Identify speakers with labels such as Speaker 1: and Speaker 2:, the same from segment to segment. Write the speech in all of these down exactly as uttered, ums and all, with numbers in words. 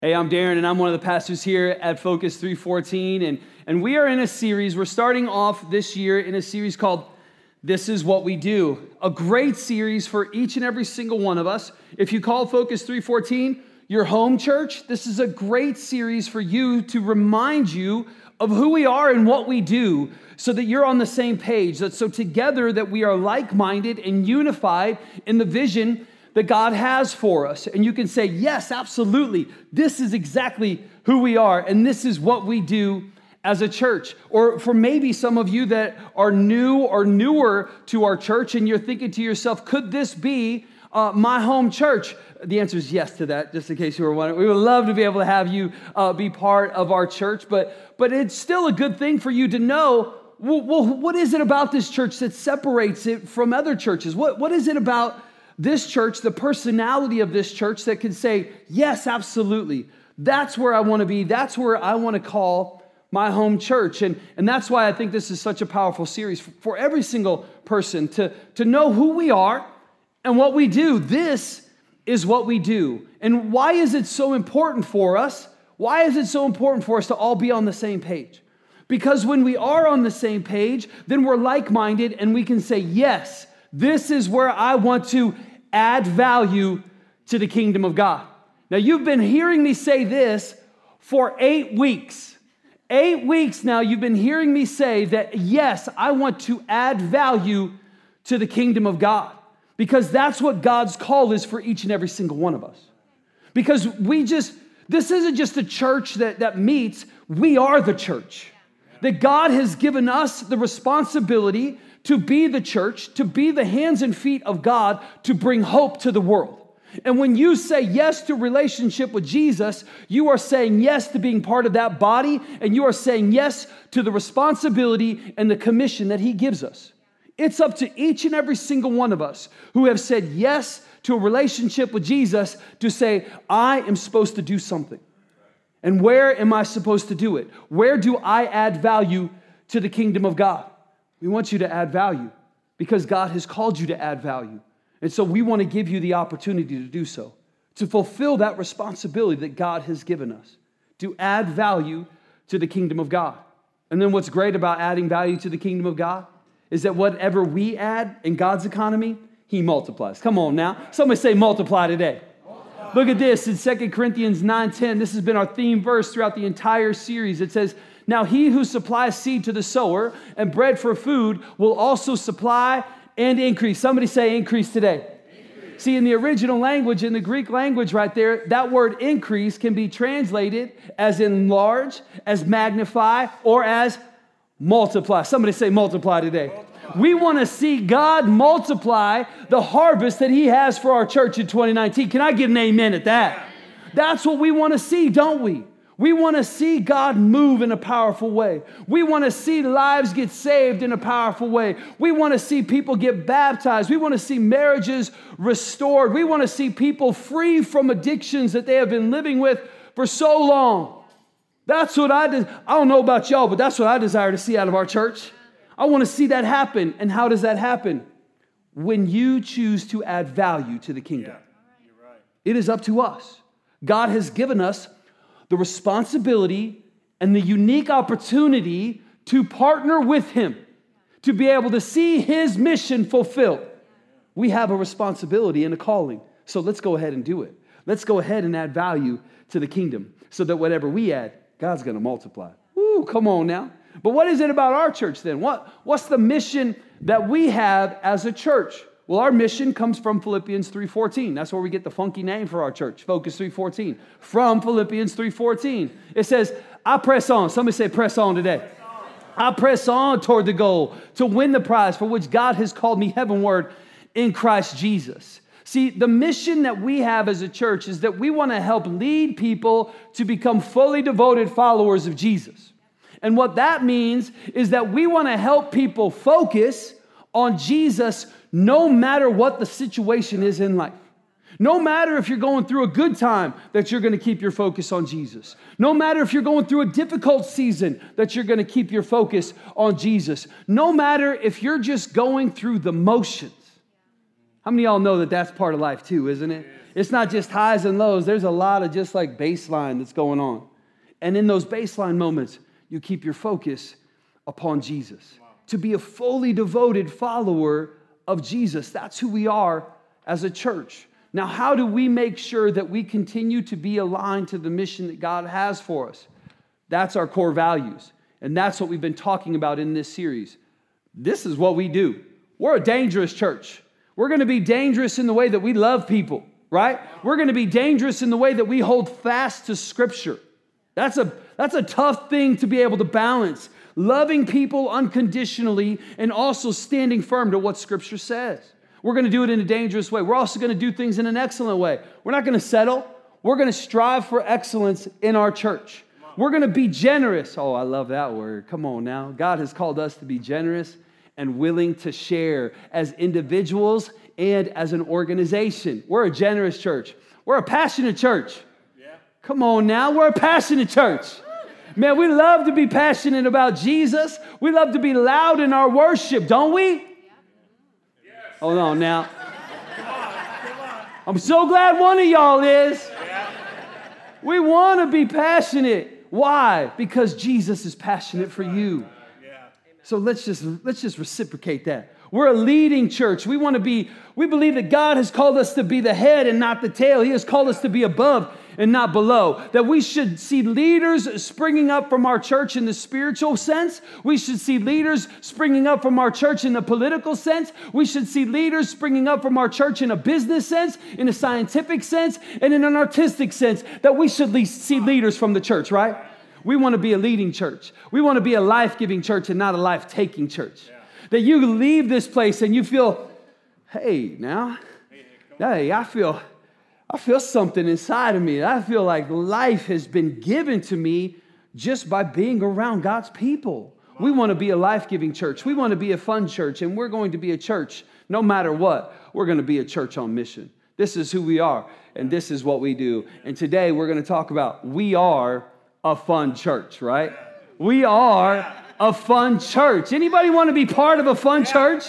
Speaker 1: Hey, I'm Darren, and I'm one of the pastors here at Focus three fourteen, and, and we are in a series. We're starting off this year in a series called This Is What We Do, a great series for each and every single one of us. If you call Focus three fourteen your home church, this is a great series for you to remind you of who we are and what we do so that you're on the same page, that so together that we are like-minded and unified in the vision that God has for us. And you can say, yes, absolutely. This is exactly who we are, and this is what we do as a church. Or for maybe some of you that are new or newer to our church, and you're thinking to yourself, could this be uh, my home church? The answer is yes to that, just in case you were wondering. We would love to be able to have you uh, be part of our church, but, but it's still a good thing for you to know, well, well, what is it about this church that separates it from other churches? What, what is it about this church, the personality of this church that can say, yes, absolutely. That's where I want to be. That's where I want to call my home church. And, and that's why I think this is such a powerful series for, for every single person to, to know who we are and what we do. This is what we do. And why is it so important for us? Why is it so important for us to all be on the same page? Because when we are on the same page, then we're like-minded and we can say, yes, this is where I want to add value to the kingdom of God. Now, you've been hearing me say this for eight weeks. Eight weeks now, you've been hearing me say that, yes, I want to add value to the kingdom of God, because that's what God's call is for each and every single one of us. Because we just, this isn't just a church that, that meets, we are the church. That God has given us the responsibility to be the church, to be the hands and feet of God, to bring hope to the world. And when you say yes to relationship with Jesus, you are saying yes to being part of that body, and you are saying yes to the responsibility and the commission that He gives us. It's up to each and every single one of us who have said yes to a relationship with Jesus to say, I am supposed to do something. And where am I supposed to do it? Where do I add value to the kingdom of God? We want you to add value because God has called you to add value. And so we want to give you the opportunity to do so, to fulfill that responsibility that God has given us, to add value to the kingdom of God. And then what's great about adding value to the kingdom of God is that whatever we add in God's economy, He multiplies. Come on now. Somebody say multiply today. Multiply. Look at this in Second Corinthians nine ten. This has been our theme verse throughout the entire series. It says, now he who supplies seed to the sower and bread for food will also supply and increase. Somebody say increase today. Increase. See, in the original language, in the Greek language right there, that word increase can be translated as enlarge, as magnify, or as multiply. Somebody say multiply today. Multiply. We want to see God multiply the harvest that He has for our church in twenty nineteen. Can I get an amen at that? That's what we want to see, don't we? We want to see God move in a powerful way. We want to see lives get saved in a powerful way. We want to see people get baptized. We want to see marriages restored. We want to see people free from addictions that they have been living with for so long. That's what I did. I don't know about y'all, but that's what I desire to see out of our church. I want to see that happen. And how does that happen? When you choose to add value to the kingdom. Yeah, you're right. It is up to us. God has given us the responsibility and the unique opportunity to partner with Him, to be able to see His mission fulfilled. We have a responsibility and a calling. So let's go ahead and do it. Let's go ahead and add value to the kingdom so that whatever we add, God's going to multiply. Woo, come on now. But what is it about our church then? What, what's the mission that we have as a church? Well, our mission comes from Philippians three fourteen. That's where we get the funky name for our church, Focus three fourteen. From Philippians three fourteen. It says, I press on. Somebody say press on today. Press on. I press on toward the goal to win the prize for which God has called me heavenward in Christ Jesus. See, the mission that we have as a church is that we want to help lead people to become fully devoted followers of Jesus. And what that means is that we want to help people focus on Jesus no matter what the situation is in life. No matter if you're going through a good time, that you're going to keep your focus on Jesus. No matter if you're going through a difficult season, that you're going to keep your focus on Jesus. No matter if you're just going through the motions. How many of y'all know that that's part of life too, isn't it? It's not just highs and lows. There's a lot of just like baseline that's going on. And in those baseline moments, you keep your focus upon Jesus. Wow. To be a fully devoted follower of Jesus. That's who we are as a church. Now, how do we make sure that we continue to be aligned to the mission that God has for us? That's our core values. And that's what we've been talking about in this series. This is what we do. We're a dangerous church. We're going to be dangerous in the way that we love people, right? We're going to be dangerous in the way that we hold fast to Scripture. That's a, that's a tough thing to be able to balance. Loving people unconditionally and also standing firm to what Scripture says. We're going to do it in a dangerous way. We're also going to do things in an excellent way. We're not going to settle. We're going to strive for excellence in our church. We're going to be generous. Oh, I love that word. Come on now. God has called us to be generous and willing to share as individuals and as an organization. We're a generous church. We're a passionate church. Yeah. Come on now. We're a passionate church. Man, we love to be passionate about Jesus. We love to be loud in our worship, don't we? Yes. Hold on now. Come on, come on. I'm so glad one of y'all is. Yeah. We want to be passionate. Why? Because Jesus is passionate That's for right. you. Yeah. So let's just let's just reciprocate that. We're a leading church. We want to be, we believe that God has called us to be the head and not the tail. He has called us to be above and not below. That we should see leaders springing up from our church in the spiritual sense. We should see leaders springing up from our church in the political sense. We should see leaders springing up from our church in a business sense, in a scientific sense, and in an artistic sense. That we should see leaders from the church, right? We want to be a leading church. We want to be a life-giving church and not a life-taking church. Yeah. That you leave this place and you feel, hey, now, hey, I feel, I feel something inside of me. I feel like life has been given to me just by being around God's people. We want to be a life-giving church. We want to be a fun church, and we're going to be a church no matter what. We're going to be a church on mission. This is who we are, and this is what we do. And today we're going to talk about we are a fun church, right? We are a fun church. Anybody want to be part of a fun church?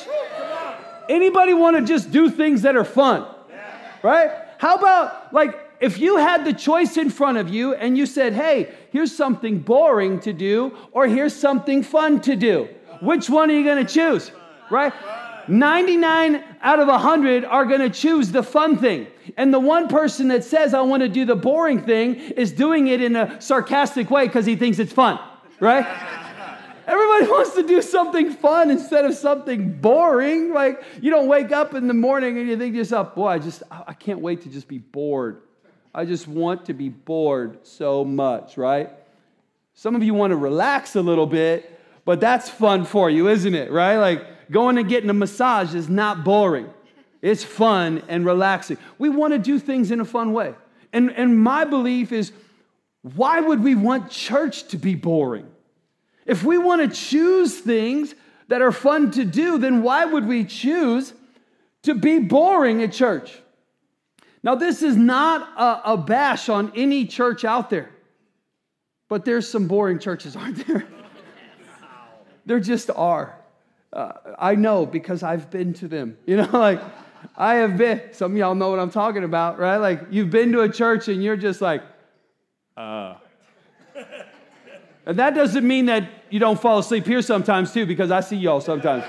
Speaker 1: Anybody want to just do things that are fun? Right? How about, like, if you had the choice in front of you and you said, hey, here's something boring to do or here's something fun to do. Which one are you going to choose? Right? ninety-nine out of one hundred are going to choose the fun thing. And the one person that says, I want to do the boring thing is doing it in a sarcastic way because he thinks it's fun. Right? Everybody wants to do something fun instead of something boring. Like, you don't wake up in the morning and you think to yourself, boy, I just, I can't wait to just be bored. I just want to be bored so much, right? Some of you want to relax a little bit, but that's fun for you, isn't it, right? Like, going and getting a massage is not boring. It's fun and relaxing. We want to do things in a fun way. And, and my belief is, why would we want church to be boring? If we want to choose things that are fun to do, then why would we choose to be boring at church? Now, this is not a, a bash on any church out there, but there's some boring churches, aren't there? There just are. Uh, I know because I've been to them. You know, like, I have been. Some of y'all know what I'm talking about, right? Like, you've been to a church and you're just like, uh... And that doesn't mean that you don't fall asleep here sometimes too, because I see y'all sometimes.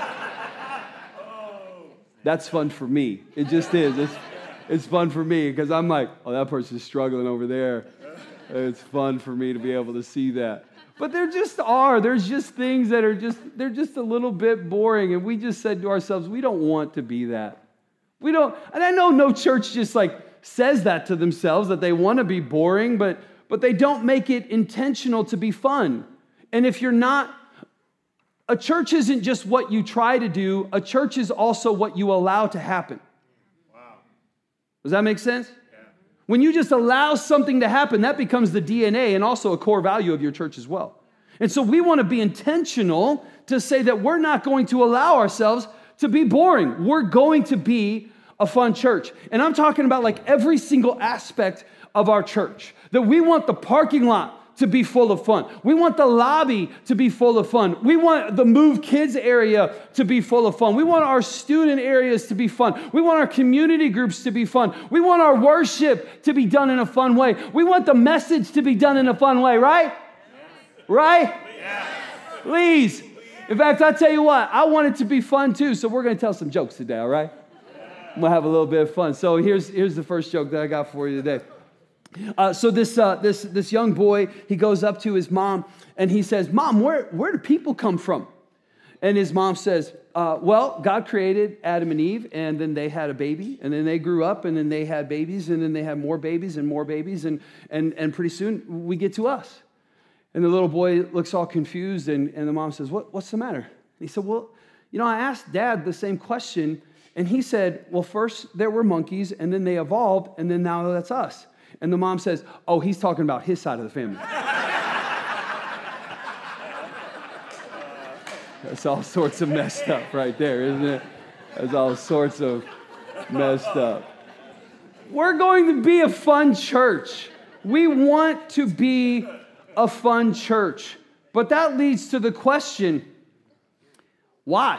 Speaker 1: That's fun for me. It just is. It's, it's fun for me because I'm like, oh, that person's struggling over there. It's fun for me to be able to see that. But there just are. There's just things that are just, they're just a little bit boring. And we just said to ourselves, we don't want to be that. We don't, and I know no church just like says that to themselves, that they want to be boring, but But they don't make it intentional to be fun. And if you're not, a church isn't just what you try to do. A church is also what you allow to happen. Wow. Does that make sense? Yeah. When you just allow something to happen, that becomes the D N A and also a core value of your church as well. And so we want to be intentional to say that we're not going to allow ourselves to be boring. We're going to be a fun church. And I'm talking about like every single aspect of our church. That we want the parking lot to be full of fun. We want the lobby to be full of fun. We want the Move Kids area to be full of fun. We want our student areas to be fun. We want our community groups to be fun. We want our worship to be done in a fun way. We want the message to be done in a fun way, right? Yes. Right? Yes. Please. In fact, I tell you what, I want it to be fun too, so we're going to tell some jokes today, all right? I'm going to have a little bit of fun. So here's, here's the first joke that I got for you today. Uh, so this uh, this this young boy, he goes up to his mom and he says, "Mom, where where do people come from?" And his mom says, uh, "Well, God created Adam and Eve, and then they had a baby, and then they grew up, and then they had babies, and then they had more babies and more babies, and and and pretty soon we get to us." And the little boy looks all confused, and, and the mom says, "What what's the matter?" And he said, "Well, you know, I asked Dad the same question, and he said, well, first there were monkeys, and then they evolved, and then now that's us." And the mom says, "Oh, he's talking about his side of the family." That's all sorts of messed up right there, isn't it? That's all sorts of messed up. We're going to be a fun church. We want to be a fun church. But that leads to the question, why?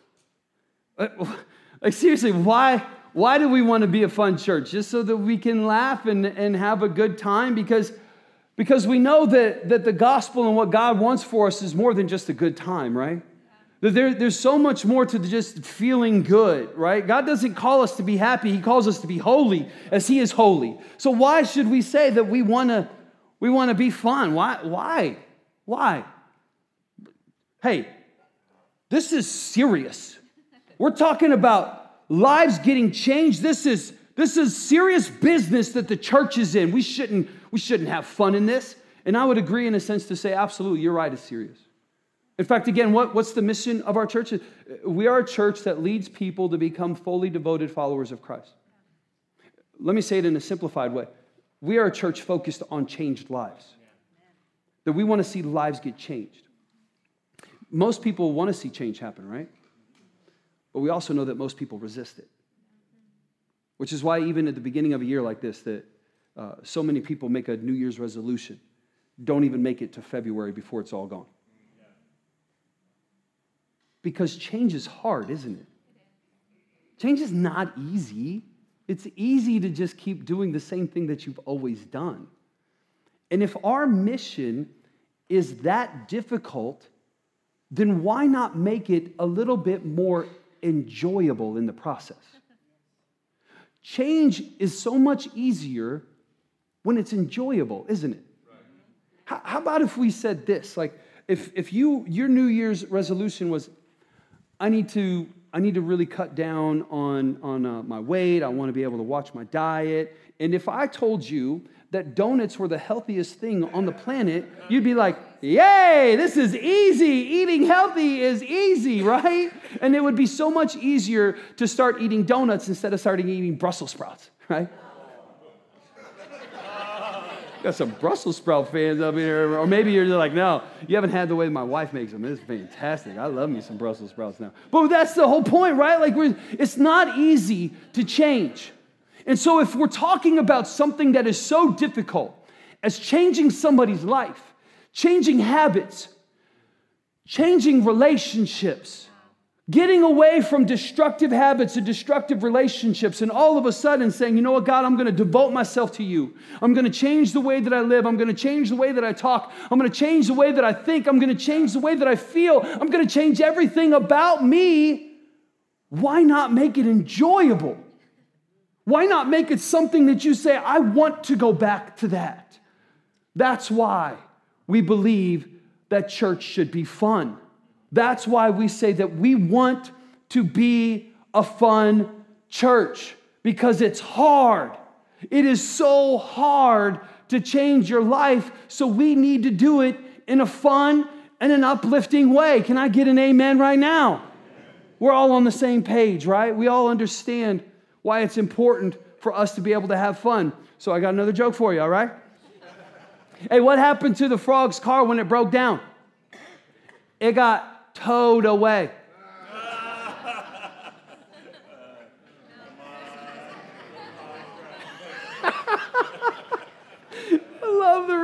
Speaker 1: Like seriously, why? Why do we want to be a fun church? Just so that we can laugh and, and have a good time? Because, because we know that, that the gospel and what God wants for us is more than just a good time, right? That there, there's so much more to just feeling good, right? God doesn't call us to be happy. He calls us to be holy as He is holy. So why should we say that we want to we want to be fun? Why? Why? Why? Hey, this is serious. We're talking about lives getting changed. This is this is serious business that the church is in. We shouldn't we shouldn't have fun in this. And I would agree in a sense to say, absolutely, you're right, it's serious. In fact, again, what, what's the mission of our church? We are a church that leads people to become fully devoted followers of Christ. Let me say it in a simplified way. We are a church focused on changed lives. That we want to see lives get changed. Most people want to see change happen, right? But we also know that most people resist it. Which is why even at the beginning of a year like this, that uh, so many people make a New Year's resolution, don't even make it to February before it's all gone. Because change is hard, isn't it? Change is not easy. It's easy to just keep doing the same thing that you've always done. And if our mission is that difficult, then why not make it a little bit more enjoyable in the process? Change is so much easier when it's enjoyable, isn't it? Right. How, how about if we said this? Like, if if you your New Year's resolution was, I need to I need to really cut down on on uh, my weight. I want to be able to watch my diet. And if I told you that donuts were the healthiest thing on the planet, you'd be like, yay, this is easy. Eating healthy is easy, right? And it would be so much easier to start eating donuts instead of starting eating Brussels sprouts, right? Got some Brussels sprout fans up here. Or maybe you're like, no, you haven't had the way my wife makes them. It's fantastic. I love me some Brussels sprouts now. But that's the whole point, right? Like, we're, it's not easy to change. And so if we're talking about something that is so difficult as changing somebody's life, changing habits, changing relationships, getting away from destructive habits and destructive relationships, and all of a sudden saying, you know what, God, I'm going to devote myself to you. I'm going to change the way that I live. I'm going to change the way that I talk. I'm going to change the way that I think. I'm going to change the way that I feel. I'm going to change everything about me. Why not make it enjoyable? Why not make it something that you say, I want to go back to that? That's why we believe that church should be fun. That's why we say that we want to be a fun church, because it's hard. It is so hard to change your life, so we need to do it in a fun and an uplifting way. Can I get an amen right now? We're all on the same page, right? We all understand why it's important for us to be able to have fun. So I got another joke for you, all right? Hey, what happened to the frog's car when it broke down? It got towed away. I love the reaction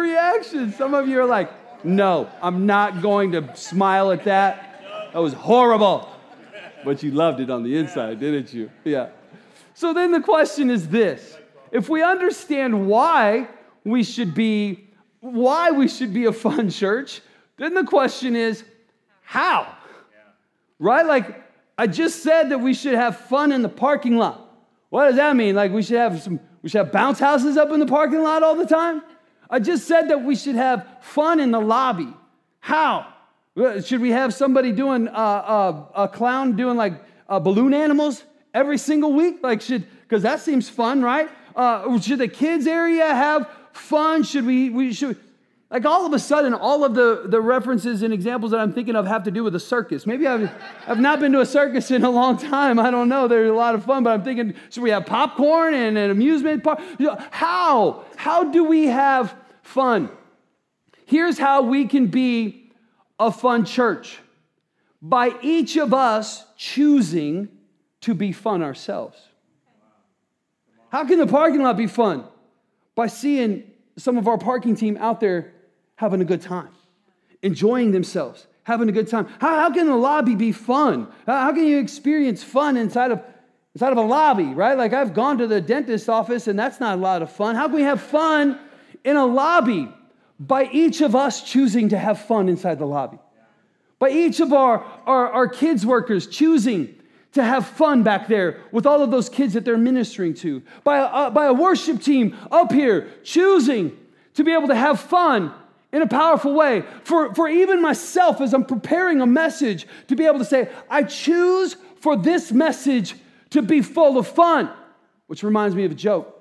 Speaker 1: reaction. Some of you are like, no, I'm not going to smile at that. That was horrible. But you loved it on the inside, didn't you? Yeah. So then the question is this. If we understand why we should be, why we should be a fun church, then the question is, how? Right? Like, I just said that we should have fun in the parking lot. What does that mean? Like, we should have some, we should have bounce houses up in the parking lot all the time? I just said that we should have fun in the lobby. How? Should we have somebody doing, uh, uh, a clown doing like uh, balloon animals every single week? Like, should, because that seems fun, right? Uh, should the kids area have fun? Should we, we should, like all of a sudden, all of the, the references and examples that I'm thinking of have to do with a circus. Maybe I've, I've not been to a circus in a long time. I don't know. They're a lot of fun, but I'm thinking, should we have popcorn and an amusement park? You know, how? How do we have fun? Here's how we can be a fun church. By each of us choosing to be fun ourselves. How can the parking lot be fun? By seeing some of our parking team out there having a good time, enjoying themselves, having a good time. How, how can the lobby be fun? How, how can you experience fun inside of, inside of a lobby, right? Like I've gone to the dentist's office and that's not a lot of fun. How can we have fun in a lobby? By each of us choosing to have fun inside the lobby. By each of our, our, our kids workers choosing to have fun back there with all of those kids that they're ministering to. By a, uh, by a worship team up here choosing to be able to have fun in a powerful way. For, for even myself, as I'm preparing a message, to be able to say, I choose for this message to be full of fun. Which reminds me of a joke.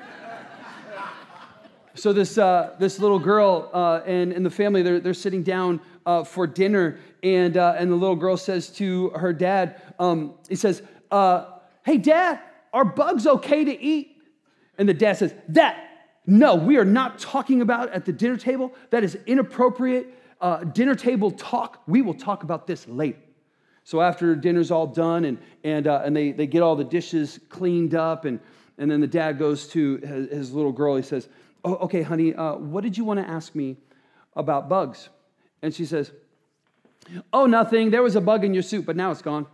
Speaker 1: So this uh, this little girl uh, and, and the family, they're, they're sitting down uh, for dinner, and uh, and the little girl says to her dad, um, he says, uh, hey, Dad, are bugs okay to eat? And the dad says, that, no, we are not talking about at the dinner table. That is inappropriate uh, dinner table talk. We will talk about this later. So after dinner's all done, and and uh, and they, they get all the dishes cleaned up, and, and then the dad goes to his, his little girl, he says, oh, okay, honey, uh, what did you want to ask me about bugs? And she says, oh, nothing. There was a bug in your soup, but now it's gone.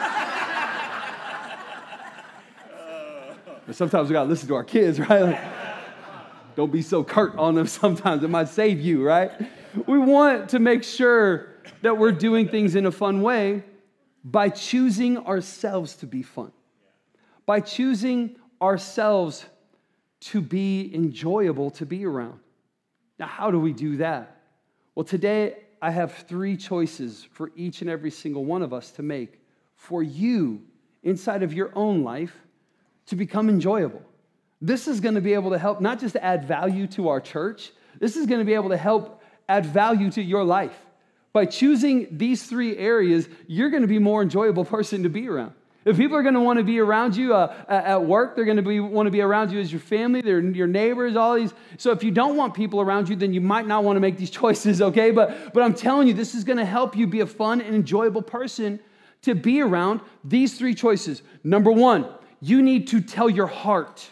Speaker 1: But sometimes we got to listen to our kids, right? Like, don't be so curt on them sometimes. It might save you, right? We want to make sure that we're doing things in a fun way by choosing ourselves to be fun. By choosing ourselves to be enjoyable to be around. Now, how do we do that? Well, today I have three choices for each and every single one of us to make for you inside of your own life to become enjoyable. This is going to be able to help not just add value to our church, this is going to be able to help add value to your life. By choosing these three areas, you're going to be a more enjoyable person to be around. If people are going to want to be around you uh, at work, they're going to be, want to be around you as your family, they're your neighbors, all these. So if you don't want people around you, then you might not want to make these choices, okay? But, but I'm telling you, this is going to help you be a fun and enjoyable person to be around. These three choices. Number one, you need to tell your heart.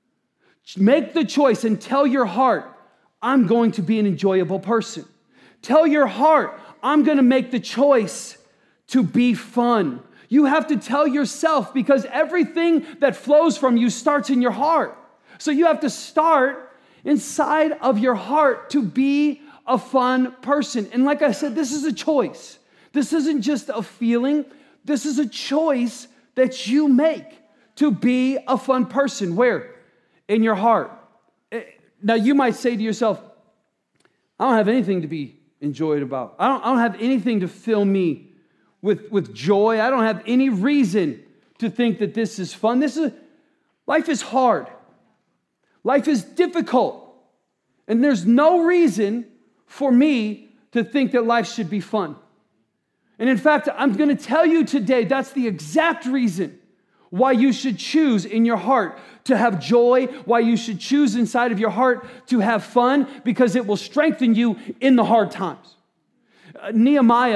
Speaker 1: Make the choice and tell your heart, I'm going to be an enjoyable person. Tell your heart, I'm going to make the choice to be fun. You have to tell yourself, because everything that flows from you starts in your heart. So you have to start inside of your heart to be a fun person. And like I said, this is a choice. This isn't just a feeling. This is a choice that you make to be a fun person. Where? In your heart. Now you might say to yourself, I don't have anything to be enjoyed about. I don't, I don't have anything to fill me with, with joy. I don't have any reason to think that this is fun. This is, life is hard. Life is difficult. And there's no reason for me to think that life should be fun. And in fact, I'm going to tell you today, that's the exact reason why you should choose in your heart to have joy, why you should choose inside of your heart to have fun, because it will strengthen you in the hard times. Uh, Nehemiah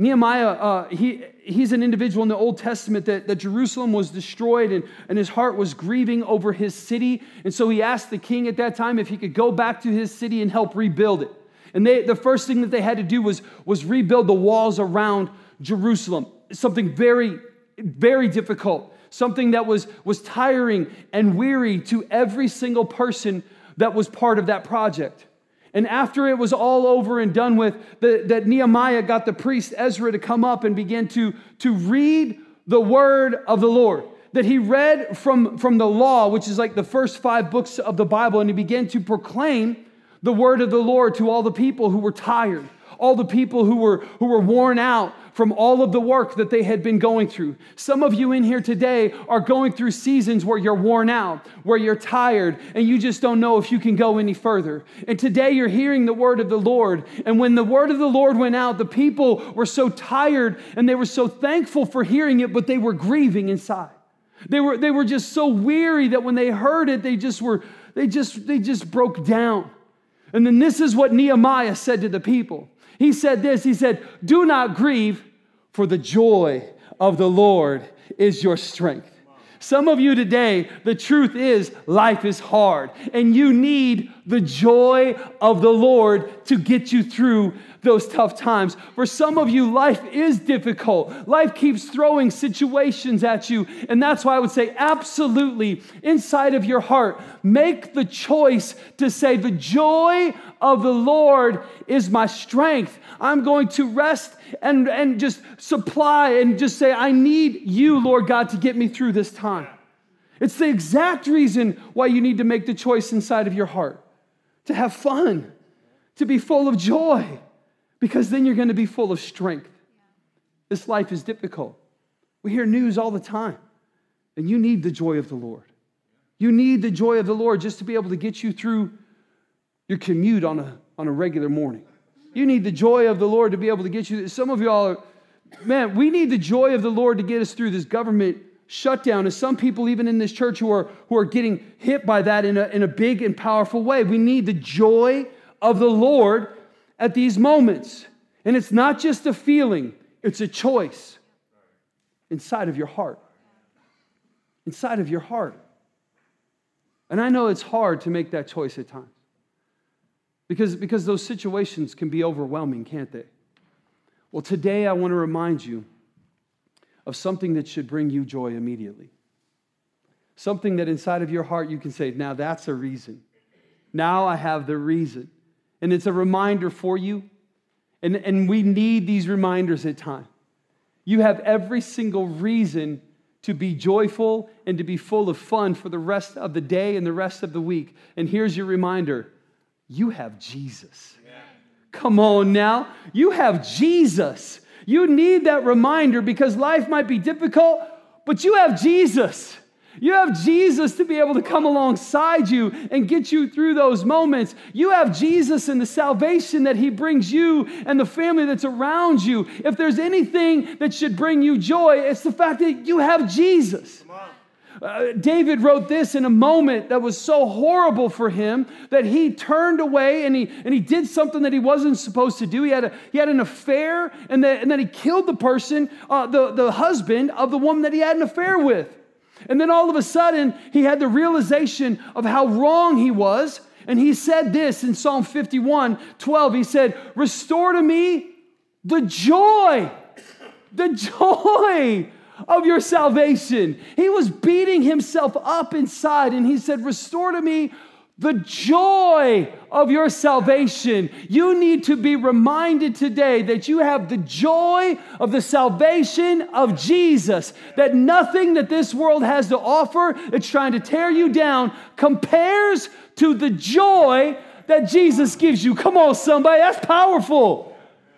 Speaker 1: Nehemiah, uh, he, he's an individual in the Old Testament that, that Jerusalem was destroyed and, and his heart was grieving over his city. And so he asked the king at that time if he could go back to his city and help rebuild it. And they, the first thing that they had to do was, was rebuild the walls around Jerusalem. Something very, very difficult. Something that was, was tiring and weary to every single person that was part of that project. And after it was all over and done with, the, that Nehemiah got the priest Ezra to come up and begin to, to read the word of the Lord. That he read from, from the law, which is like the first five books of the Bible, and he began to proclaim the word of the Lord to all the people who were tired, all the people who were, who were worn out from all of the work that they had been going through. Some of you in here today are going through seasons where you're worn out, where you're tired, and you just don't know if you can go any further. And today you're hearing the word of the Lord. And when the word of the Lord went out, the people were so tired and they were so thankful for hearing it, but they were grieving inside. They were, they were just so weary that when they heard it, they just were, they just, they just broke down. And then this is what Nehemiah said to the people. He said this, he said, "Do not grieve, for the joy of the Lord is your strength." Some of you today, the truth is life is hard and you need the joy of the Lord to get you through those tough times. For some of you, life is difficult. Life keeps throwing situations at you. And that's why I would say absolutely inside of your heart, make the choice to say, the joy of the Lord is my strength. I'm going to rest and, and just supply and just say, I need you, Lord God, to get me through this time. It's the exact reason why you need to make the choice inside of your heart, to have fun, to be full of joy, because then you're going to be full of strength. This life is difficult. We hear news all the time, and you need the joy of the Lord. You need the joy of the Lord just to be able to get you through your commute on a, on a regular morning. You need the joy of the Lord to be able to get you. Some of y'all are, man, we need the joy of the Lord to get us through this government shutdown. And some people, even in this church, who are, who are getting hit by that in a, in a big and powerful way. We need the joy of the Lord at these moments. And it's not just a feeling, it's a choice inside of your heart. Inside of your heart. And I know it's hard to make that choice at times. Because, because those situations can be overwhelming, can't they? Well, today I want to remind you of something that should bring you joy immediately. Something that inside of your heart you can say, now that's a reason. Now I have the reason. And it's a reminder for you. And, and we need these reminders at times. You have every single reason to be joyful and to be full of fun for the rest of the day and the rest of the week. And here's your reminder. You have Jesus. Yeah. Come on now. You have Jesus. You need that reminder because life might be difficult, but you have Jesus. You have Jesus to be able to come alongside you and get you through those moments. You have Jesus and the salvation that He brings you and the family that's around you. If there's anything that should bring you joy, it's the fact that you have Jesus. Come on. Uh, David wrote this in a moment that was so horrible for him that he turned away and he and he did something that he wasn't supposed to do. He had a, he had an affair and, the, and then he killed the person, uh, the, the husband of the woman that he had an affair with. And then all of a sudden, he had the realization of how wrong he was. And he said this in Psalm fifty-one twelve. He said, "Restore to me the joy, the joy of your salvation." He was beating himself up inside. And he said, "Restore to me the joy of your salvation." You need to be reminded today that you have the joy of the salvation of Jesus. That nothing that this world has to offer that's trying to tear you down compares to the joy that Jesus gives you. Come on, somebody. That's powerful.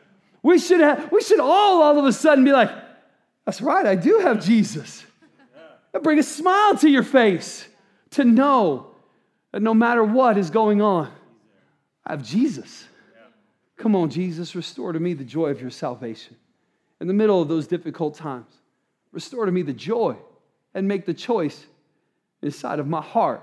Speaker 1: We should have, we should all all of a sudden be like, that's right, I do have Jesus. That bring a smile to your face to know that no matter what is going on, I have Jesus. Come on, Jesus, restore to me the joy of your salvation. In the middle of those difficult times, restore to me the joy and make the choice inside of my heart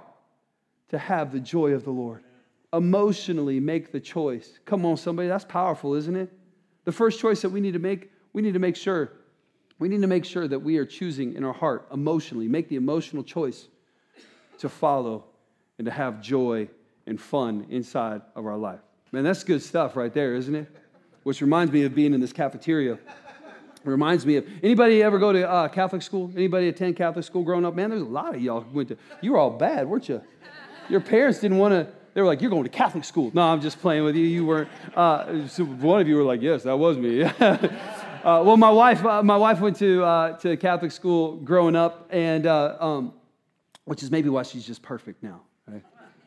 Speaker 1: to have the joy of the Lord. Emotionally make the choice. Come on, somebody, that's powerful, isn't it? The first choice that we need to make, we need to make sure, we need to make sure that we are choosing in our heart emotionally, make the emotional choice to follow and to have joy and fun inside of our life. Man, that's good stuff right there, isn't it? Which reminds me of being in this cafeteria. It reminds me of, anybody ever go to uh, Catholic school? Anybody attend Catholic school growing up? Man, there's a lot of y'all who went to, you were all bad, weren't you? Your parents didn't want to, they were like, you're going to Catholic school. No, I'm just playing with you. You weren't. Uh, so one of you were like, yes, that was me. uh, well, my wife, uh, my wife went to uh, to Catholic school growing up, and uh, um, which is maybe why she's just perfect now. Right?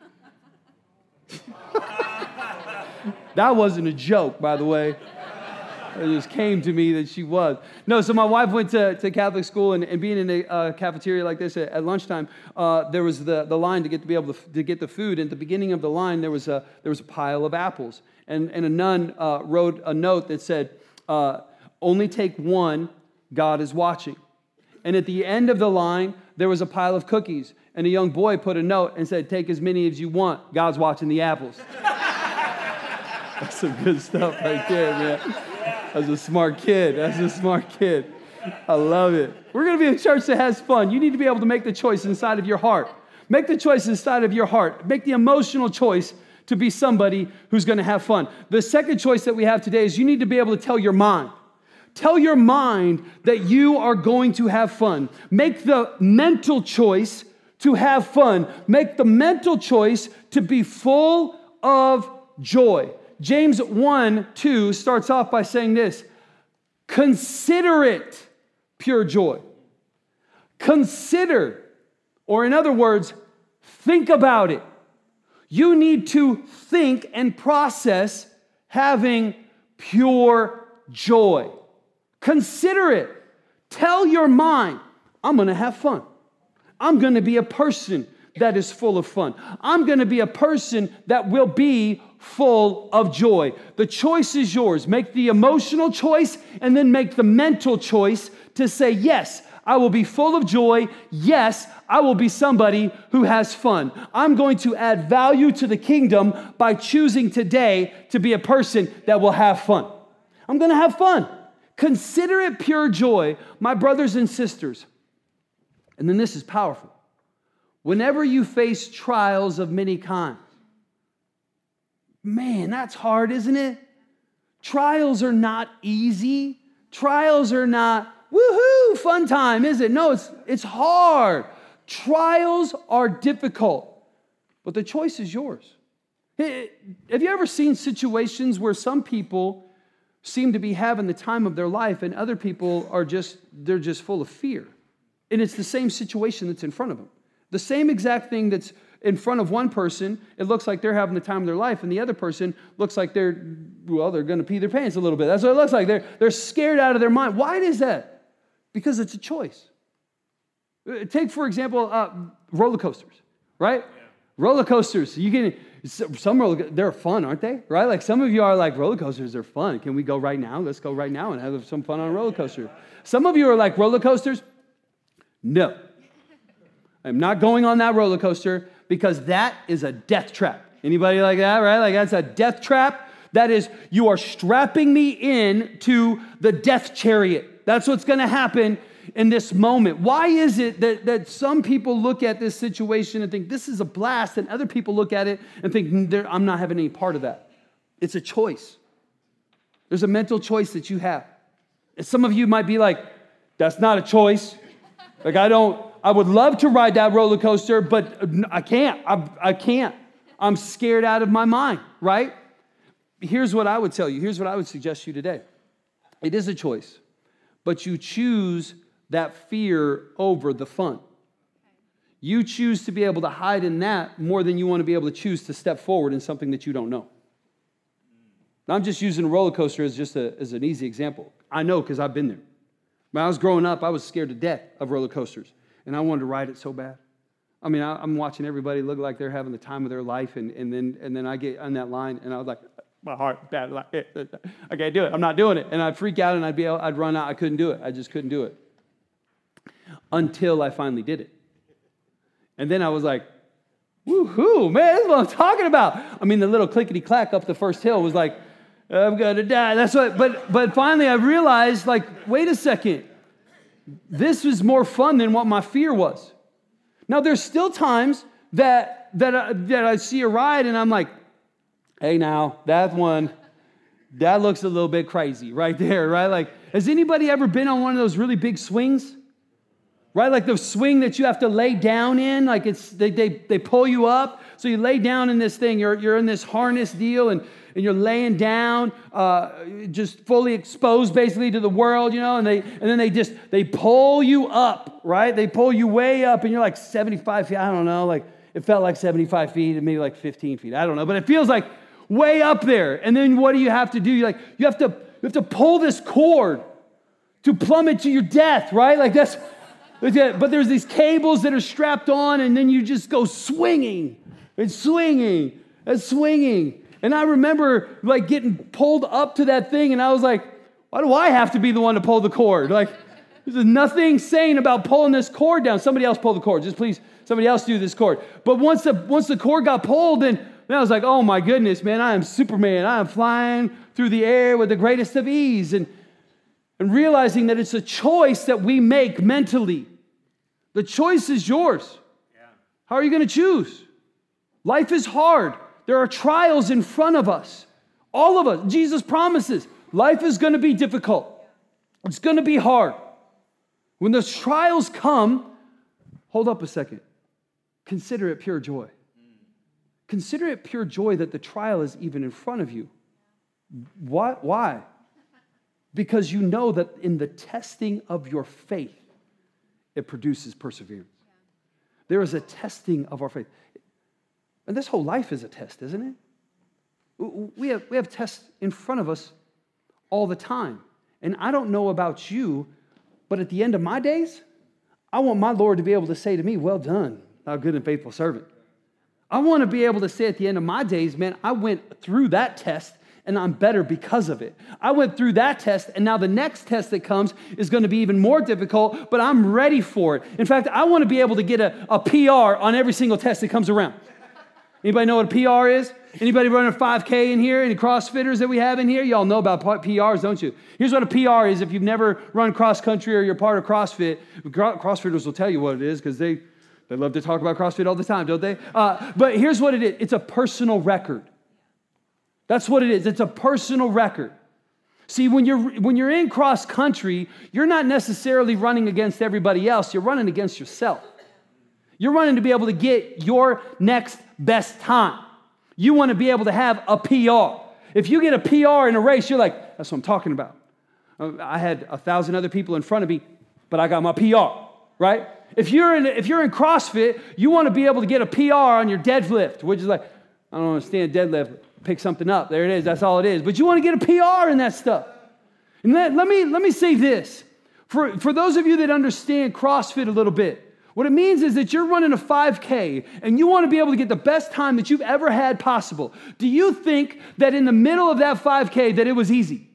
Speaker 1: That wasn't a joke, by the way. It just came to me that she was. No, so my wife went to, to Catholic school, and, and being in a uh, cafeteria like this at, at lunchtime, uh, there was the, the line to get to be able to, to get the food. And at the beginning of the line, there was a there was a pile of apples, and and a nun uh, wrote a note that said, uh, "Only take one. God is watching." And at the end of the line, there was a pile of cookies, and a young boy put a note and said, "Take as many as you want. God's watching the apples." That's some good stuff right there, man. That's a smart kid. That's a smart kid. I love it. We're going to be a church that has fun. You need to be able to make the choice inside of your heart. Make the choice inside of your heart. Make the emotional choice to be somebody who's going to have fun. The second choice that we have today is you need to be able to tell your mind. Tell your mind that you are going to have fun. Make the mental choice to have fun. Make the mental choice to be full of joy. James one two starts off by saying this: consider it pure joy. Consider, or in other words, think about it. You need to think and process having pure joy. Consider it. Tell your mind, I'm going to have fun. I'm going to be a person that is full of fun. I'm going to be a person that will be full of joy. The choice is yours. Make the emotional choice and then make the mental choice to say, yes, I will be full of joy. Yes, I will be somebody who has fun. I'm going to add value to the kingdom by choosing today to be a person that will have fun. I'm going to have fun. Consider it pure joy, my brothers and sisters. And then this is powerful. Whenever you face trials of many kinds, man, that's hard, isn't it? Trials are not easy. Trials are not, woohoo, fun time, is it? No, it's, it's hard. Trials are difficult, but the choice is yours. Have you ever seen situations where some people seem to be having the time of their life and other people are just, they're just full of fear? And it's the same situation that's in front of them. The same exact thing that's in front of one person, it looks like they're having the time of their life, and the other person looks like they're, well, they're going to pee their pants a little bit. That's what it looks like. They're, they're scared out of their mind. Why is that? Because it's a choice. Take, for example, uh, roller coasters, right? Yeah. Roller coasters. You can, some roller, they're fun, aren't they? Right? Like some of you are like, roller coasters are fun. Can we go right now? Let's go right now and have some fun on a roller coaster. Some of you are like, roller coasters? No. I'm not going on that roller coaster because that is a death trap. Anybody like that, right? Like that's a death trap. That is, you are strapping me in to the death chariot. That's what's going to happen in this moment. Why is it that, that some people look at this situation and think this is a blast, and other people look at it and think I'm not having any part of that? It's a choice. There's a mental choice that you have. And some of you might be like, that's not a choice. Like I don't, I would love to ride that roller coaster, but I can't. I, I can't. I'm scared out of my mind, right? Here's what I would tell you. Here's what I would suggest you today. It is a choice, but you choose that fear over the fun. You choose to be able to hide in that more than you want to be able to choose to step forward in something that you don't know. Now, I'm just using a roller coaster as just a, as an easy example. I know because I've been there. When I was growing up, I was scared to death of roller coasters, and I wanted to ride it so bad. I mean, I, I'm watching everybody look like they're having the time of their life, and, and then and then I get on that line, and I was like, my heart bad, like I can't do it. I'm not doing it, and I'd freak out, and I'd be, I'd run out. I couldn't do it. I just couldn't do it until I finally did it, and then I was like, woohoo, man, this is what I'm talking about. I mean, the little clickety clack up the first hill was like, I'm going to die. That's what, but, but finally I realized, like, wait a second. This was more fun than what my fear was. Now, there's still times that, that, I, that I see a ride and I'm like, hey, now, that one, that looks a little bit crazy right there, right? Like, has anybody ever been on one of those really big swings? Right? Like the swing that you have to lay down in, like it's they they, they pull you up. So you lay down in this thing, you're, you're in this harness deal and, and you're laying down, uh, just fully exposed basically to the world, you know, and they and then they just, they pull you up, right? They pull you way up and you're like seventy-five feet, I don't know, like it felt like seventy-five feet and maybe like fifteen feet, I don't know, but it feels like way up there. And then what do you have to do? You're like, you have to, you have to pull this cord to plummet to your death, right? Like that's, but there's these cables that are strapped on and then you just go swinging and swinging and swinging. And I remember like getting pulled up to that thing and I was like, why do I have to be the one to pull the cord? Like, there's nothing sane about pulling this cord down. Somebody else pull the cord. Just please, somebody else do this cord. But once the once the cord got pulled, then, then I was like, oh my goodness, man, I am Superman. I am flying through the air with the greatest of ease. And, and realizing that it's a choice that we make mentally. The choice is yours. Yeah. How are you going to choose? Life is hard. There are trials in front of us. All of us. Jesus promises life is going to be difficult. It's going to be hard. When those trials come, hold up a second. Consider it pure joy. Consider it pure joy that the trial is even in front of you. Why? Why? Because you know that in the testing of your faith, it produces perseverance. There is a testing of our faith. And this whole life is a test, isn't it? We have, we have tests in front of us all the time. And I don't know about you, but at the end of my days, I want my Lord to be able to say to me, well done, thou good and faithful servant. I want to be able to say at the end of my days, man, I went through that test and I'm better because of it. I went through that test, and now the next test that comes is going to be even more difficult, but I'm ready for it. In fact, I want to be able to get a, a P R on every single test that comes around. Anybody know what a P R is? Anybody running a five K in here? Any CrossFitters that we have in here? Y'all know about P Rs, don't you? Here's what a P R is. If you've never run cross country or you're part of CrossFit, CrossFitters will tell you what it is because they, they love to talk about CrossFit all the time, don't they? Uh, but here's what it is. It's a personal record. That's what it is. It's a personal record. See, when you're when you're in cross country, you're not necessarily running against everybody else. You're running against yourself. You're running to be able to get your next best time. You want to be able to have a P R. If you get a P R in a race, you're like, that's what I'm talking about. I had a thousand other people in front of me, but I got my P R, right? If you're in if you're in CrossFit, you want to be able to get a P R on your deadlift, which is like, I don't understand deadlift. Pick something up. There it is. That's all it is. But you want to get a P R in that stuff. And let, let me let me say this. For, for those of you that understand CrossFit a little bit, what it means is that you're running a five K and you want to be able to get the best time that you've ever had possible. Do you think that in the middle of that five K that it was easy?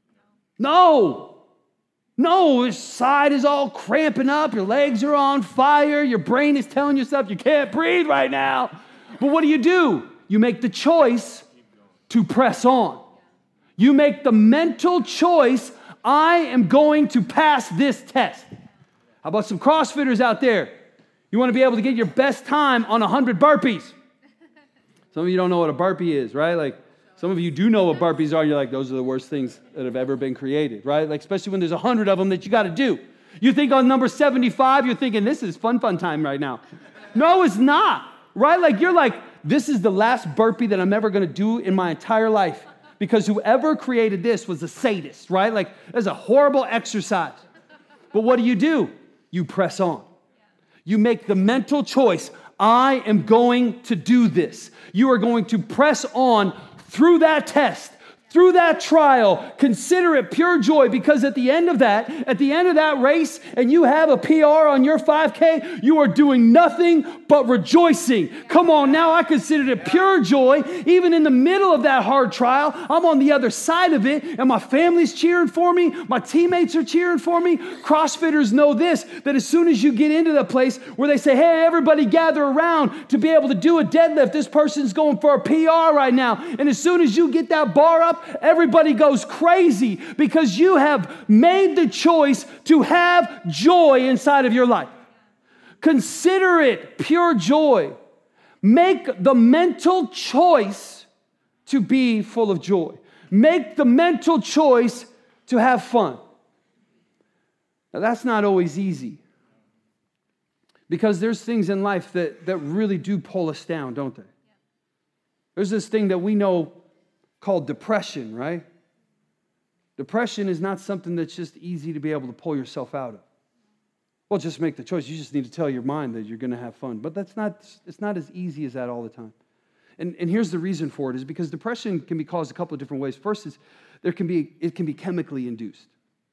Speaker 1: No. No, your side is all cramping up. Your legs are on fire. Your brain is telling yourself you can't breathe right now. But what do you do? You make the choice to press on. You make the mental choice, I am going to pass this test. How about some CrossFitters out there? You want to be able to get your best time on one hundred burpees. Some of you don't know what a burpee is, right? Like, some of you do know what burpees are, and you're like, those are the worst things that have ever been created, right? Like, especially when there's one hundred of them that you got to do. You think on number seventy-five, you're thinking, this is fun, fun time right now. No, it's not, right? Like, you're like, this is the last burpee that I'm ever going to do in my entire life because whoever created this was a sadist, right? Like, that's a horrible exercise. But what do you do? You press on. You make the mental choice, I am going to do this. You are going to press on through that test, through that trial. Consider it pure joy because at the end of that, at the end of that race, and you have a P R on your five K, you are doing nothing but rejoicing. Come on now, I consider it pure joy. Even in the middle of that hard trial, I'm on the other side of it, and my family's cheering for me. My teammates are cheering for me. CrossFitters know this, that as soon as you get into the place where they say, hey, everybody gather around to be able to do a deadlift, this person's going for a P R right now. And as soon as you get that bar up, out, everybody goes crazy because you have made the choice to have joy inside of your life. Consider it pure joy. Make the mental choice to be full of joy. Make the mental choice to have fun. Now, that's not always easy because there's things in life that, that really do pull us down, don't they? There's this thing that we know called depression, right? Depression is not something that's just easy to be able to pull yourself out of. Well, just make the choice. You just need to tell your mind that you're going to have fun. But that's not, it's not as easy as that all the time. And, and here's the reason for it is because depression can be caused a couple of different ways. First is there can be, it can be chemically induced,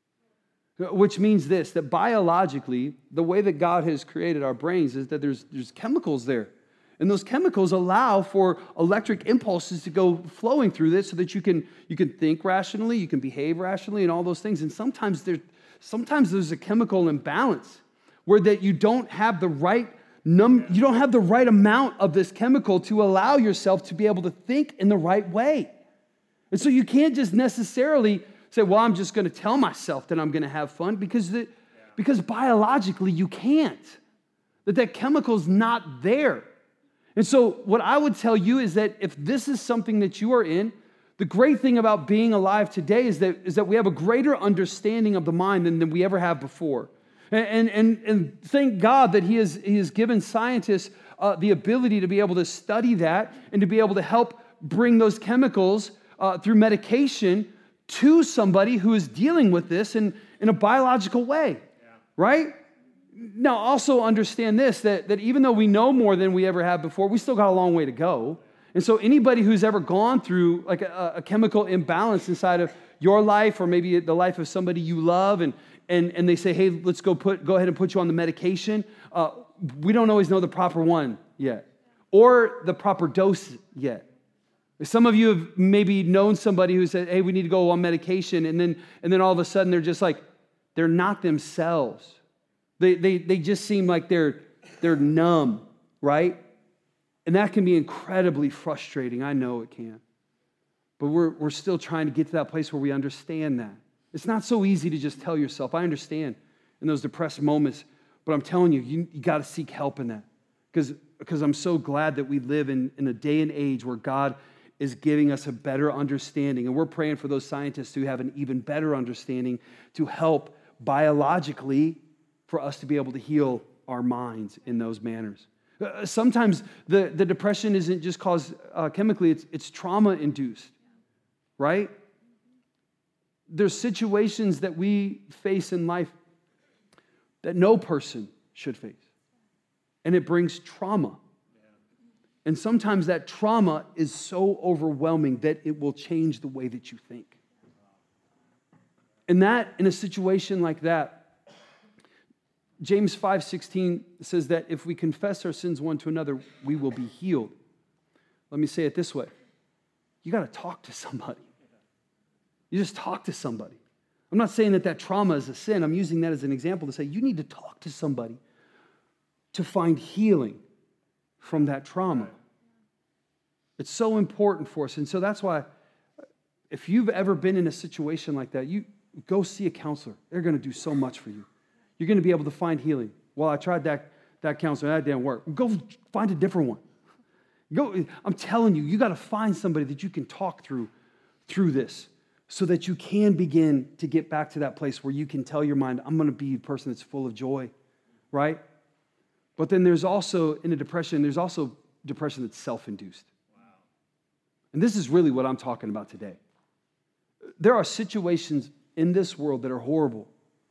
Speaker 1: which means this, that biologically, the way that God has created our brains is that there's, there's chemicals there. And those chemicals allow for electric impulses to go flowing through this so that you can, you can think rationally, you can behave rationally, and all those things. And sometimes, there, sometimes there's a chemical imbalance where that you don't have the right num- you don't have the right amount of this chemical to allow yourself to be able to think in the right way. And so you can't just necessarily say, well, I'm just going to tell myself that I'm going to have fun because, the, because biologically you can't. That that chemical's not there. And so what I would tell you is that if this is something that you are in, the great thing about being alive today is that, is that we have a greater understanding of the mind than, than we ever have before. And, and, and thank God that he has, he has given scientists uh, the ability to be able to study that and to be able to help bring those chemicals uh, through medication to somebody who is dealing with this in, in a biological way, yeah. Right? Now, also understand this, that, that even though we know more than we ever have before, we still got a long way to go. And so anybody who's ever gone through like a, a chemical imbalance inside of your life or maybe the life of somebody you love and, and, and they say, hey, let's go put go ahead and put you on the medication, uh, we don't always know the proper one yet or the proper dose yet. Some of you have maybe known somebody who said, hey, we need to go on medication, and then and then all of a sudden they're just like, they're not themselves. They, they, they just seem like they're, they're numb, right? And that can be incredibly frustrating. I know it can. But we're, we're still trying to get to that place where we understand that. It's not so easy to just tell yourself. I understand in those depressed moments, but I'm telling you, you, you got to seek help in that. Because because I'm so glad that we live in, in a day and age where God is giving us a better understanding. And we're praying for those scientists who have an even better understanding to help biologically for us to be able to heal our minds in those manners. Uh, sometimes the, the depression isn't just caused uh, chemically, it's, it's trauma-induced, right? There's situations that we face in life that no person should face, and it brings trauma. And sometimes that trauma is so overwhelming that it will change the way that you think. And that, in a situation like that, James five sixteen says that if we confess our sins one to another, we will be healed. Let me say it this way. You got to talk to somebody. You just talk to somebody. I'm not saying that that trauma is a sin. I'm using that as an example to say you need to talk to somebody to find healing from that trauma. It's so important for us. And so that's why if you've ever been in a situation like that, you go see a counselor. They're going to do so much for you. You're going to be able to find healing. Well, I tried that, that counselor. That didn't work. Go find a different one. Go. I'm telling you, you got to find somebody that you can talk through, through this so that you can begin to get back to that place where you can tell your mind, I'm going to be a person that's full of joy, right? But then there's also, in a depression, there's also depression that's self-induced. Wow. And this is really what I'm talking about today. There are situations in this world that are horrible.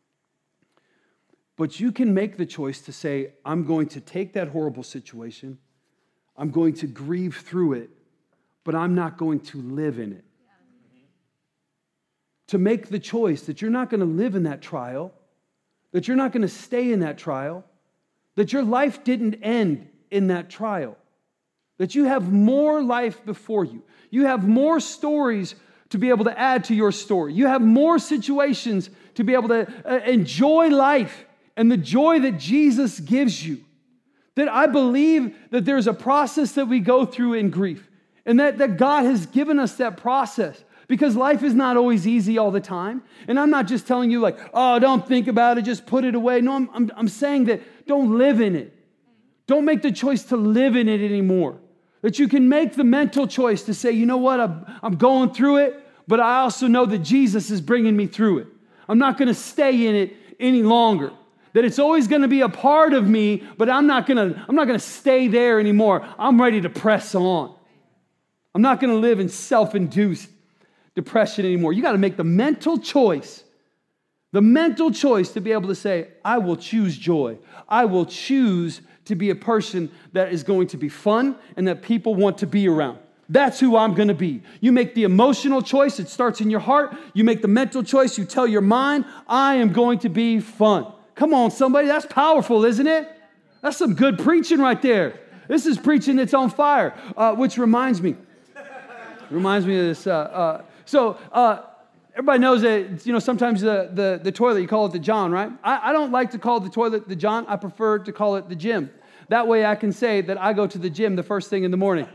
Speaker 1: But you can make the choice to say, I'm going to take that horrible situation, I'm going to grieve through it, but I'm not going to live in it. Yeah. To make the choice that you're not going to live in that trial, that you're not going to stay in that trial, that your life didn't end in that trial, that you have more life before you. You have more stories to be able to add to your story. You have more situations to be able to uh, enjoy life and the joy that Jesus gives you. That I believe that there's a process that we go through in grief, and that, that God has given us that process Because life is not always easy all the time. And I'm not just telling you like, oh, don't think about it, just put it away. No, I'm, I'm, I'm saying that don't live in it. Don't make the choice to live in it anymore. That you can make the mental choice to say, you know what, I'm, I'm going through it, but I also know that Jesus is bringing me through it. I'm not going to stay in it any longer. That it's always going to be a part of me, but I'm not going to, I'm not going to stay there anymore. I'm ready to press on. I'm not going to live in self-induced depression anymore. You got to make the mental choice, the mental choice to be able to say, I will choose joy. I will choose to be a person that is going to be fun and that people want to be around. That's who I'm going to be. You make the emotional choice. It starts in your heart. You make the mental choice. You tell your mind, I am going to be fun. Come on, somebody. That's powerful, isn't it? That's some good preaching right there. This is preaching that's on fire, uh, which reminds me, reminds me of this. Uh, uh, so uh, everybody knows that, you know, sometimes the, the, the toilet, you call it the John, right? I, I don't like to call the toilet the John. I prefer to call it the gym. That way I can say that I go to the gym the first thing in the morning.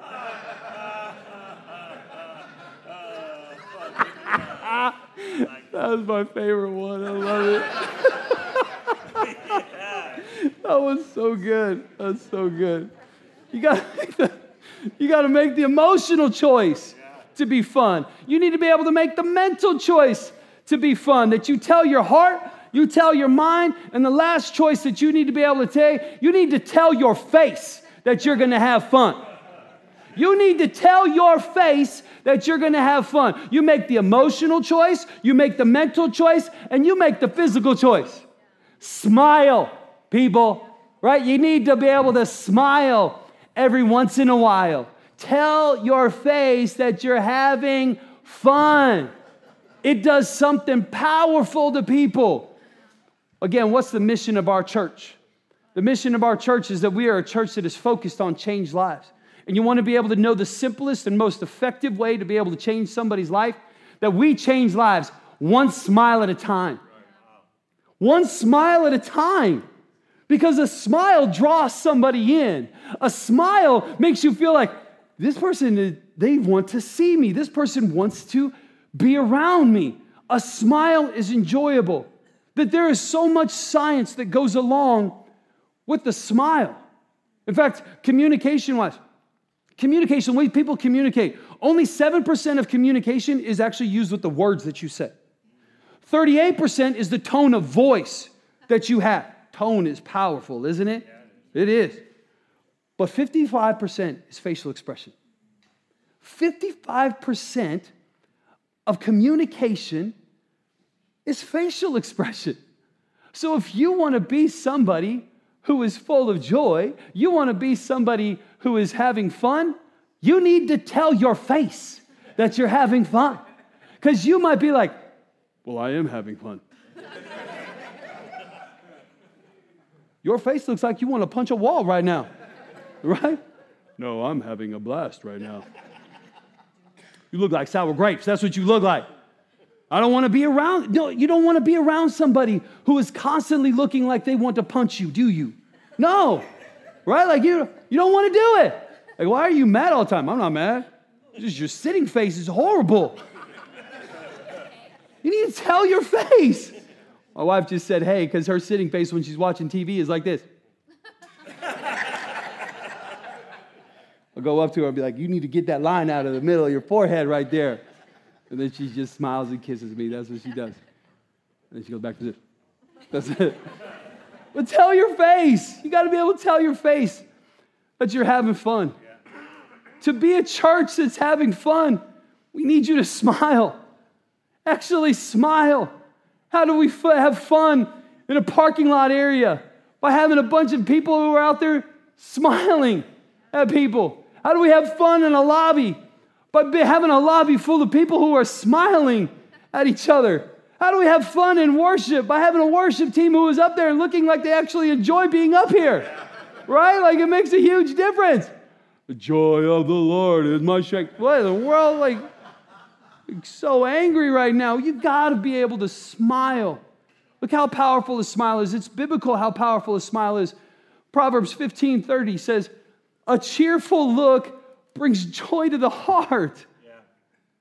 Speaker 1: That was my favorite one. I love it. That was so good. That's so good. You got you got to make the emotional choice to be fun. You need to be able to make the mental choice to be fun. That you tell your heart, you tell your mind, and the last choice that you need to be able to take, you need to tell your face that you're going to have fun. You need to tell your face that you're going to have fun. You make the emotional choice, you make the mental choice, and you make the physical choice. Smile, people, right? You need to be able to smile every once in a while. Tell your face that you're having fun. It does something powerful to people. Again, what's the mission of our church? The mission of our church is that we are a church that is focused on changed lives. And you want to be able to know the simplest and most effective way to be able to change somebody's life? That we change lives one smile at a time. One smile at a time. Because a smile draws somebody in. A smile makes you feel like, this person, they want to see me. This person wants to be around me. A smile is enjoyable. That there is so much science that goes along with the smile. In fact, communication-wise, communication, the way people communicate, only seven percent of communication is actually used with the words that you say. thirty-eight percent is the tone of voice that you have. Tone is powerful, isn't it? It is. But fifty-five percent is facial expression. fifty-five percent of communication is facial expression. So if you want to be somebody who is full of joy, you want to be somebody who is having fun, you need to tell your face that you're having fun. Because you might be like, well, I am having fun. Your face looks like you want to punch a wall right now, right? No, I'm having a blast right now. You look like sour grapes. That's what you look like. I don't want to be around, no, you don't want to be around somebody who is constantly looking like they want to punch you, do you? No, right? Like you, you don't want to do it. Like, why are you mad all the time? I'm not mad. Just your sitting face is horrible. You need to tell your face. My wife just said, hey, because her sitting face when she's watching T V is like this. I'll go up to her and be like, you need to get that line out of the middle of your forehead right there. And then she just smiles and kisses me. That's what she does. And then she goes back to this. That's it. But tell your face. You got to be able to tell your face that you're having fun. Yeah. To be a church that's having fun, we need you to smile. Actually smile. How do we f- have fun in a parking lot area? By having a bunch of people who are out there smiling at people. How do we have fun in a lobby? By having a lobby full of people who are smiling at each other. How do we have fun in worship? By having a worship team who is up there looking like they actually enjoy being up here. Right? Like it makes a huge difference. The joy of the Lord is my strength. What in the world? Like, so angry right now. You got to be able to smile. Look how powerful a smile is. It's biblical how powerful a smile is. Proverbs fifteen thirty says, a cheerful look brings joy to the heart. Yeah.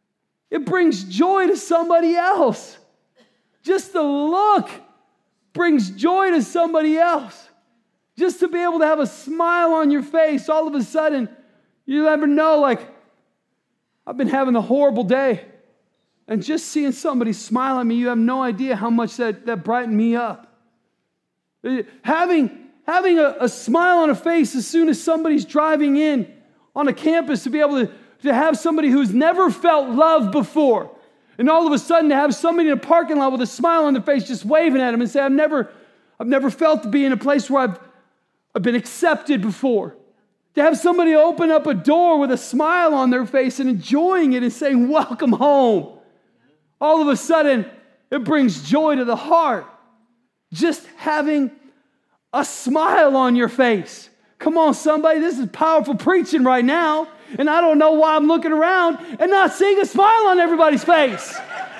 Speaker 1: It brings joy to somebody else. Just the look brings joy to somebody else. Just to be able to have a smile on your face, all of a sudden, you never know, like, I've been having a horrible day. And just seeing somebody smile at me, you have no idea how much that, that brightened me up. Having, having a, a smile on a face as soon as somebody's driving in on a campus, to be able to, to have somebody who's never felt love before, and all of a sudden to have somebody in a parking lot with a smile on their face just waving at them and say, I've never, I've never felt to be in a place where I've, I've been accepted before. To have somebody open up a door with a smile on their face and enjoying it and saying, welcome home. All of a sudden, it brings joy to the heart. Just having a smile on your face. Come on, somebody, this is powerful preaching right now. And I don't know why I'm looking around and not seeing a smile on everybody's face.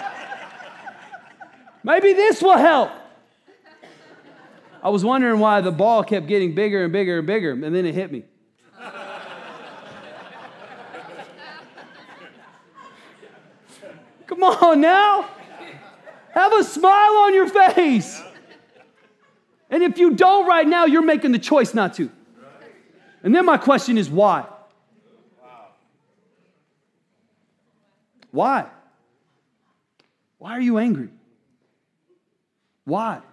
Speaker 1: Maybe this will help. I was wondering why the ball kept getting bigger and bigger and bigger, and then it hit me. Come on now. Have a smile on your face. And if you don't right now, you're making the choice not to. And then my question is, why? Why? Why are you angry? Why?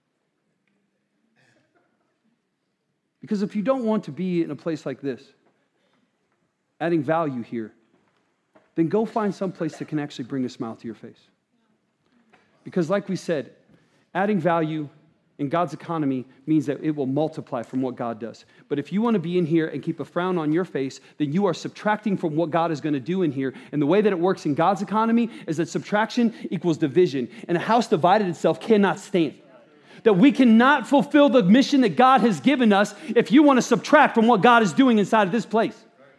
Speaker 1: Because if you don't want to be in a place like this, adding value here, then go find some place that can actually bring a smile to your face. Because like we said, adding value in God's economy means that it will multiply from what God does. But if you want to be in here and keep a frown on your face, then you are subtracting from what God is going to do in here. And the way that it works in God's economy is that subtraction equals division. And a house divided itself cannot stand. That we cannot fulfill the mission that God has given us if you want to subtract from what God is doing inside of this place.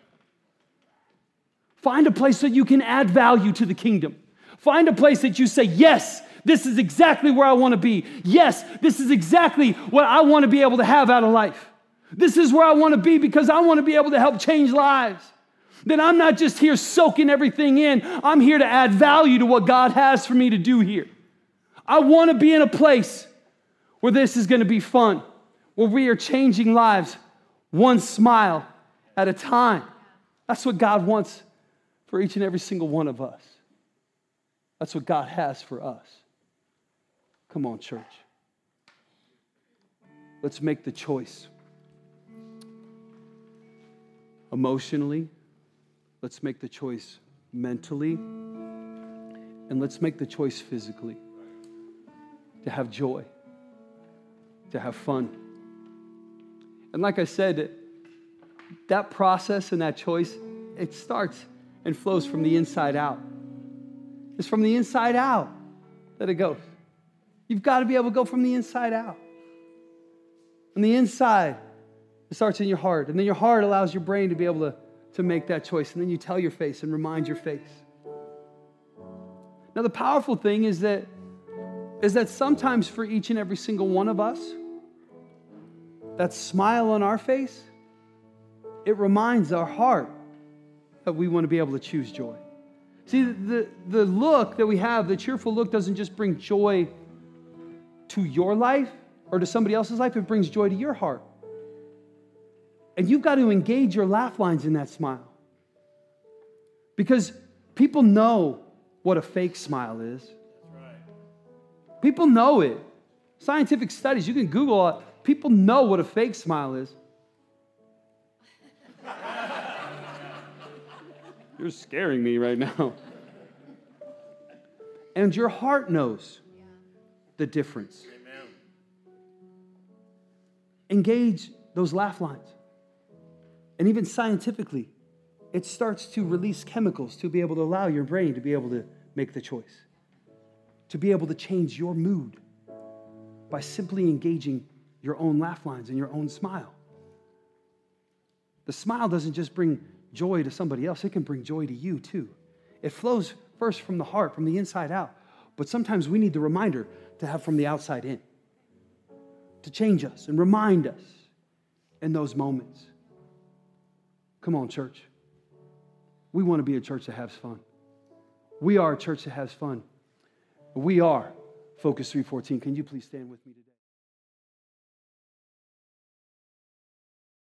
Speaker 1: Find a place that you can add value to the kingdom. Find a place that you say, yes, this is exactly where I want to be. Yes, this is exactly what I want to be able to have out of life. This is where I want to be because I want to be able to help change lives. That I'm not just here soaking everything in. I'm here to add value to what God has for me to do here. I want to be in a place where this is going to be fun, where we are changing lives one smile at a time. That's what God wants for each and every single one of us. That's what God has for us. Come on, church. Let's make the choice. Emotionally, let's make the choice mentally, and let's make the choice physically. To have joy, to have fun. And like I said, that process and that choice, it starts and flows from the inside out. It's from the inside out that it goes. You've got to be able to go from the inside out. On the inside, it starts in your heart. And then your heart allows your brain to be able to, to make that choice. And then you tell your face and remind your face. Now, the powerful thing is that, is that sometimes for each and every single one of us, that smile on our face, it reminds our heart that we want to be able to choose joy. See, the, the look that we have, the cheerful look, doesn't just bring joy to your life or to somebody else's life. It brings joy to your heart. And you've got to engage your laugh lines in that smile. Because people know what a fake smile is. That's right. People know it. Scientific studies, you can Google it. People know what a fake smile is. You're scaring me right now. And your heart knows the difference. Amen. Engage those laugh lines. And even scientifically, it starts to release chemicals to be able to allow your brain to be able to make the choice. To be able to change your mood by simply engaging your own laugh lines and your own smile. The smile doesn't just bring joy to somebody else, it can bring joy to you too. It flows first from the heart, from the inside out. But sometimes we need the reminder to have from the outside in. To change us and remind us in those moments. Come on, church. We want to be a church that has fun. We are a church that has fun. We are Focus three fourteen. Can you please stand with me today?